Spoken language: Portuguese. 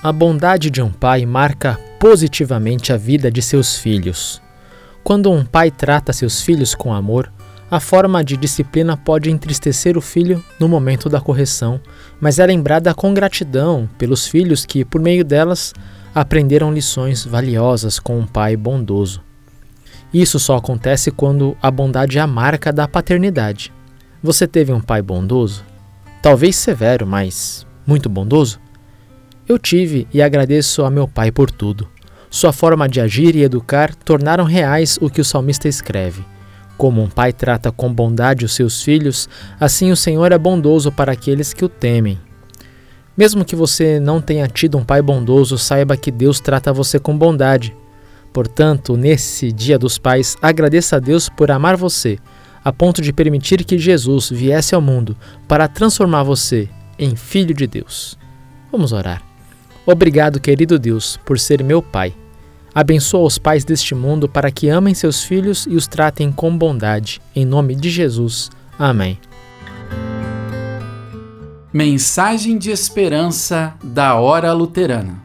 A bondade de um pai marca positivamente a vida de seus filhos. Quando um pai trata seus filhos com amor, a forma de disciplina pode entristecer o filho no momento da correção, mas é lembrada com gratidão pelos filhos que, por meio delas, aprenderam lições valiosas com um pai bondoso. Isso só acontece quando a bondade é a marca da paternidade. Você teve um pai bondoso? Talvez severo, mas muito bondoso? Eu tive e agradeço a meu pai por tudo. Sua forma de agir e educar tornaram reais o que o salmista escreve. Como um pai trata com bondade os seus filhos, assim o Senhor é bondoso para aqueles que o temem. Mesmo que você não tenha tido um pai bondoso, saiba que Deus trata você com bondade. Portanto, nesse Dia dos Pais, agradeça a Deus por amar você, a ponto de permitir que Jesus viesse ao mundo para transformar você em filho de Deus. Vamos orar. Obrigado, querido Deus, por ser meu pai. Abençoa os pais deste mundo para que amem seus filhos e os tratem com bondade. Em nome de Jesus. Amém. Mensagem de esperança da Hora Luterana.